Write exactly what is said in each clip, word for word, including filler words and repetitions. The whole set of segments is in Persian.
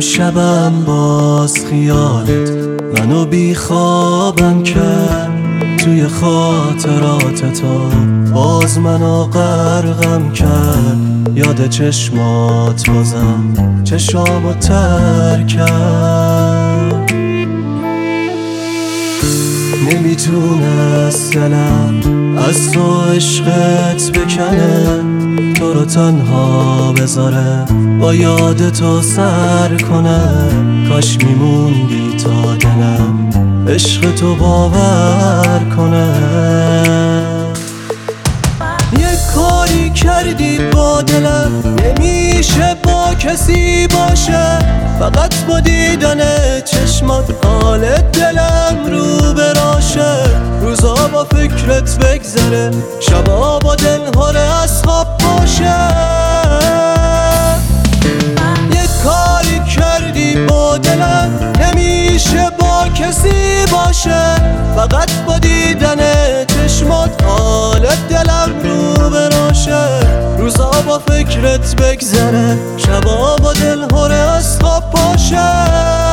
شبم باز خیالت منو بی خوابم کرد، توی خاطرات تو باز منو غرقم کرد. یاد چشمات بازم چشامو تر کرد. نمیتونست دلم از تو عشقت بکنه، تو رو تنها بذاره با یاد تو سر کنه. کاش میموندی تا دلم عشق تو باور کنه. یه کاری کردی با دلم نمیشه با کسی باشه، فقط با دیدن چشمات حال دلم رو براشه. روزا با فکرت بگذره، شبا با دلهاره از خواب باشه. یه کاری کردی با دلم نمیشه با کسی باشه، فقط با دیدن چشمات حال دلم رو براشه. روزا با فکرت بگذره، شبا با دلهاره از خواب باشه.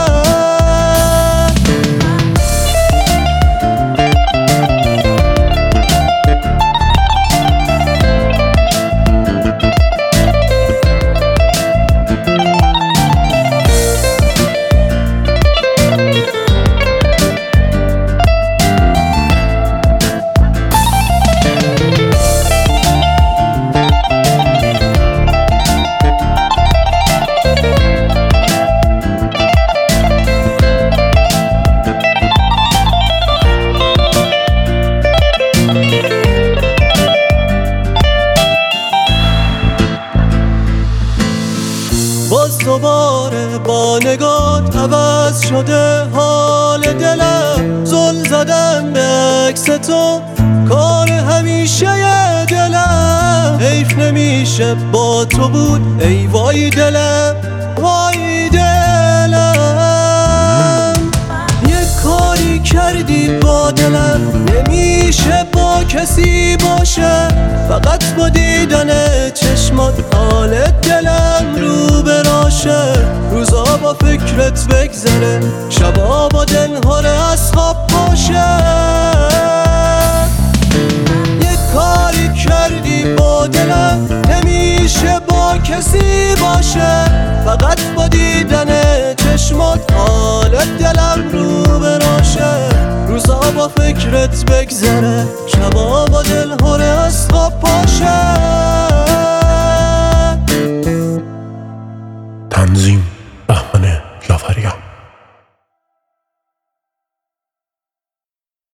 باز دوباره با نگات عوض شده حال دلم. زل زدم به عکس تو کار همیشه دلم. حیف نمیشه با تو بود ای وای دلم، وای دلم. یه کاری کردی با دلم نمیشه با کسی باشه، فقط با دیدن چشمات حال دلم رو براشه. روزا با فکرت بگذره، شبا با دلهاره از خواب باشه. یه کاری کردی با دلم نمیشه با کسی باشه، فقط با دیدن